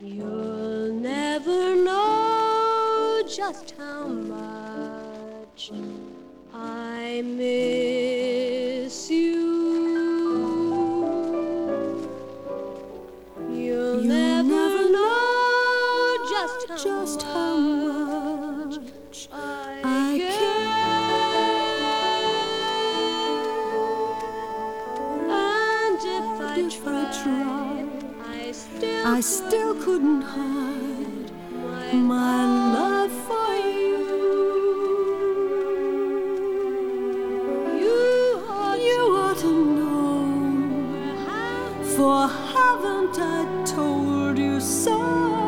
You'll never know just how much I miss you. You'll never know just how much I care. And if I tried, I still couldn't hide my love for you. You ought to know, for haven't I told you so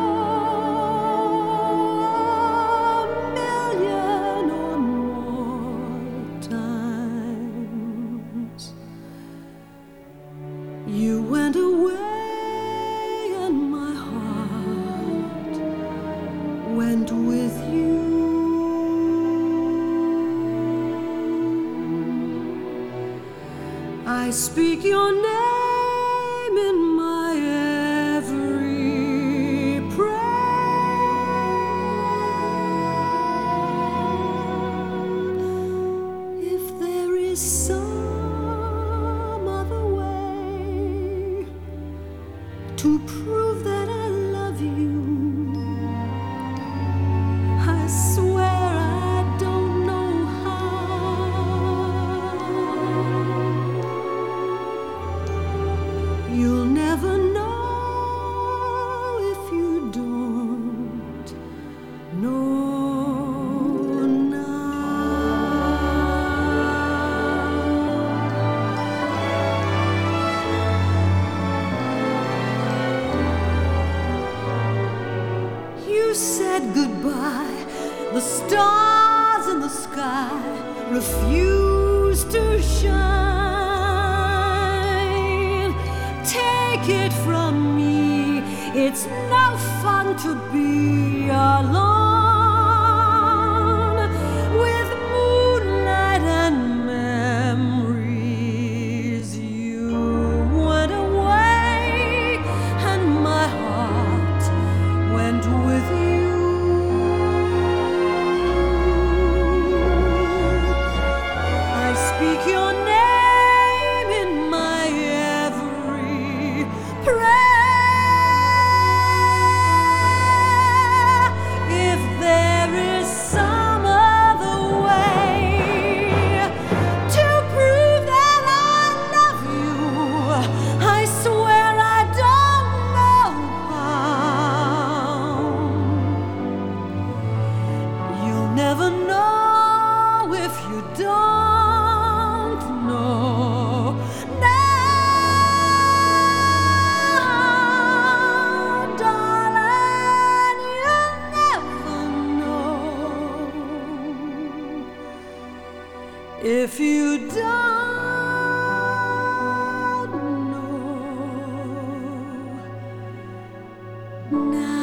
a million or more times? You went away and my heart went with you. I speak your name in my every prayer. If there is some other way to prove that I love you, I swear I don't know how. You'll never know if you don't know now. You said goodbye, the stars in the sky refused to shine. Take it from me, it's no fun to be alone with moonlight and memories. You went away and my heart went with you. I speak your name in my every prayer. If there is some other way to prove that I love you, I swear I don't know how. You'll never know if you don't know now, darling. You'll never know if you don't know now.